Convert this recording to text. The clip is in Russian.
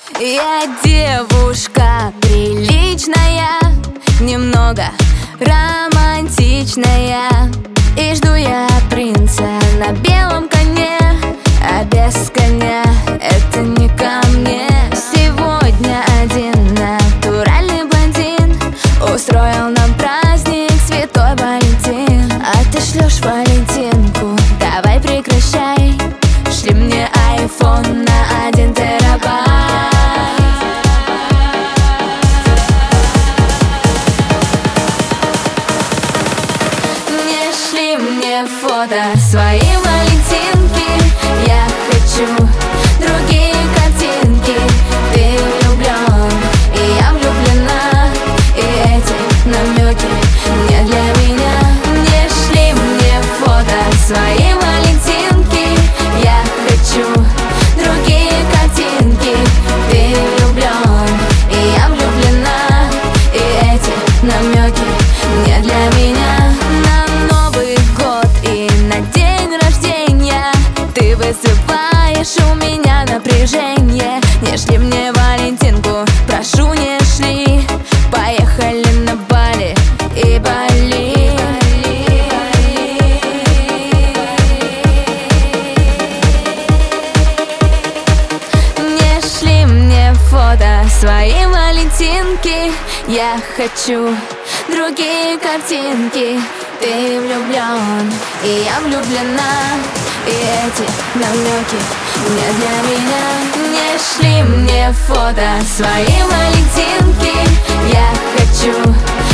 Я девушка приличная, немного романтичная, и жду я принца на белом коне, а без коня это не ко мне. Сегодня один натуральный блондин устроил нам праздник Святой Валентин. А ты шлешь Валентинку, давай прекращай, шли мне iPhone на 1 терабайт. Не шли мне фото своей Валентинки, я хочу другие картинки. Ты влюблен, и я влюблена, и эти намеки не для меня. Не шли мне фото своей Валентинки, я хочу другие картинки. Ты влюблен, и я влюблена, и эти намеки не для меня. На Новый год и на день рождения ты вызываешь у меня напряжение. Не шли мне Валентинку, прошу, не шли. Поехали на Бали и Бали. Не шли мне фото своей Валентинки, я хочу другие картинки. Ты влюблен, и я влюблена, и эти намеки не для меня. Не шли мне фото своей Валентинки, я хочу